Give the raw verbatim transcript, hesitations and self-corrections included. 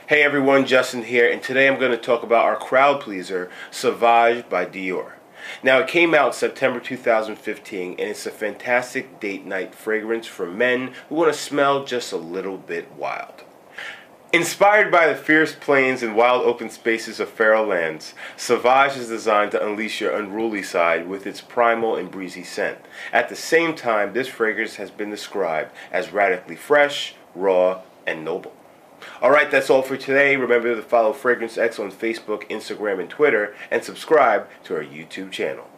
Hey everyone, Justin here, and today I'm going to talk about our crowd pleaser, Sauvage by Dior. Now, it came out September two thousand fifteen, and it's a fantastic date night fragrance for men who want to smell just a little bit wild. Inspired by the fierce plains and wild open spaces of Faroe lands, Sauvage is designed to unleash your unruly side with its primal and breezy scent. At the same time, this fragrance has been described as radically fresh, raw, and noble. Alright, that's all for today. Remember to follow Fragrance X on Facebook, Instagram, and Twitter, and subscribe to our YouTube channel.